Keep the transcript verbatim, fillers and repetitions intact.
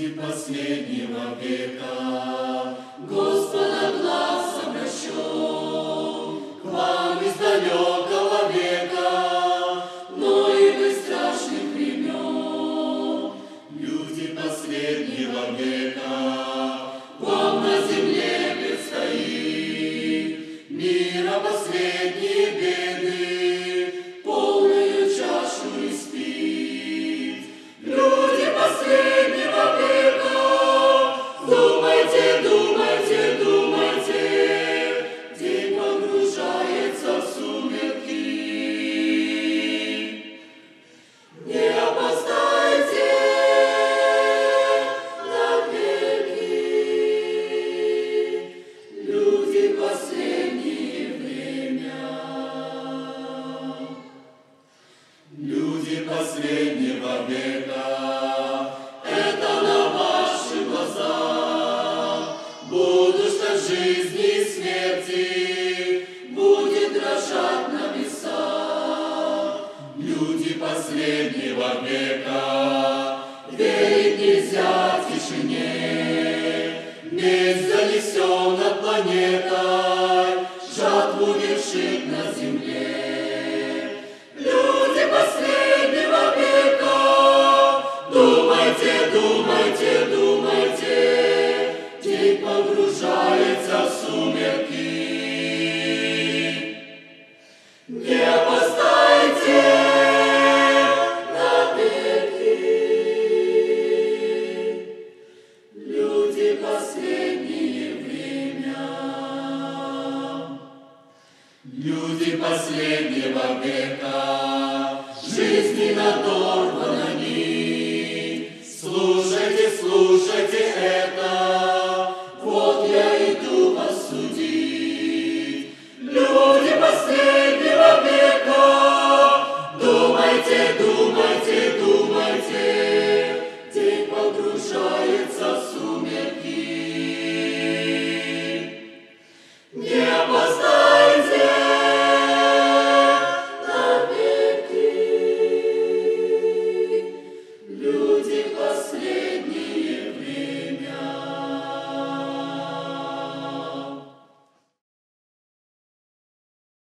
Люди последнего века, Господа глаз обращен к вам из далекого века, но и вы страшных времен. Люди последнего века, вам на земле предстоит мира последние беды, полную чашу испить. Люди последнего века, думайте, думайте, думайте, день погружается в сумерки. Не опоздайте навеки, люди последнее время. Люди последнего века, это на ваши глаза будут ждать жизни и смерти, будет дрожать небеса. Люди последнего века, верить нельзя тишине, месть занесен над планетой, жатву вершит на земле. Люди последнего века, думайте, думайте, думайте, день погружается в сумерки. Не опоздайте навеки, люди последнее время. Люди последнего века, жизни надорвана нить, слушайте, слушайте.